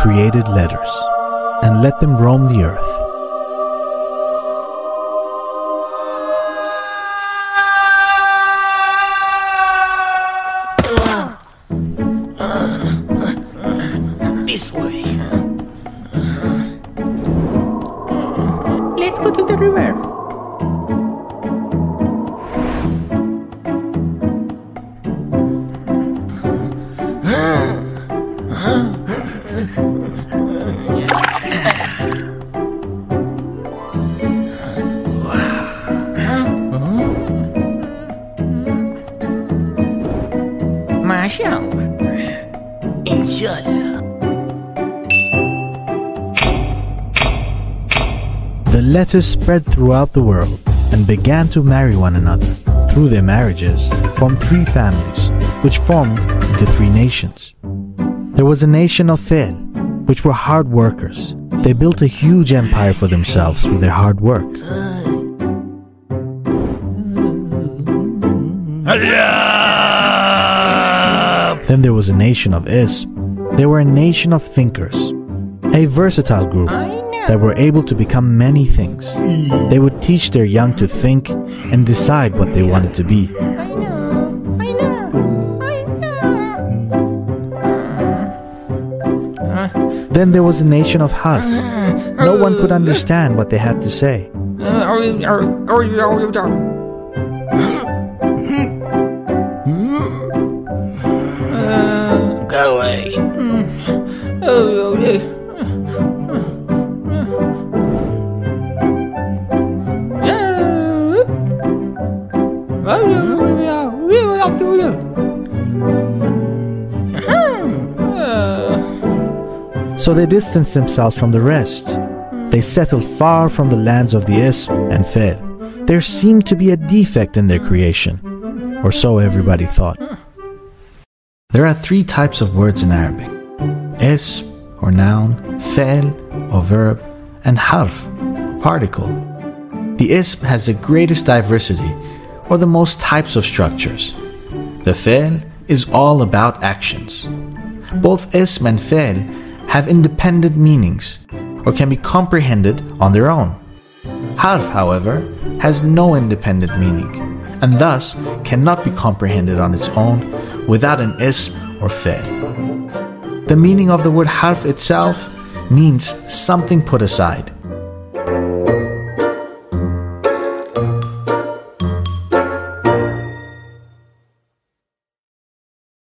created letters and let them roam the earth. This way. Let's go to the river. MashaAllah. Inshallah. The letters spread throughout the world and began to marry one another. Through their marriages, formed 3 families, which formed into 3 nations. There was a nation of Fel, which were hard workers. They built a huge empire for themselves through their hard work. Then there was a nation of Ism. They were a nation of thinkers, a versatile group that were able to become many things. They would teach their young to think and decide what they wanted to be. Then there was a nation of Harf. No one could understand what they had to say. Go away. So they distanced themselves from the rest. They settled far from the lands of the Ism and Fel. There seemed to be a defect in their creation, or so everybody thought. There are 3 types of words in Arabic: Ism, or noun, Fel, or verb, and Harf, or particle. The Ism has the greatest diversity, or the most types of structures. The Fel is all about actions. Both Ism and Fel have independent meanings, or can be comprehended on their own. Harf, however, has no independent meaning, and thus cannot be comprehended on its own without an Ism or Fel. The meaning of the word Harf itself means something put aside.